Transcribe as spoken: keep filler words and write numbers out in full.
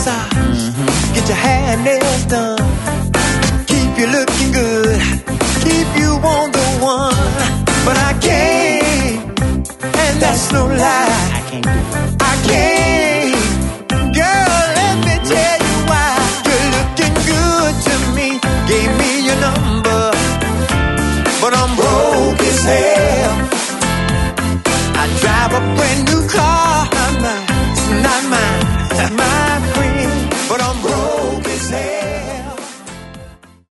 massage, mm-hmm. get your hair and nails done, keep you looking good, keep you on the one. But I can't, and that's no lie. I can't do it.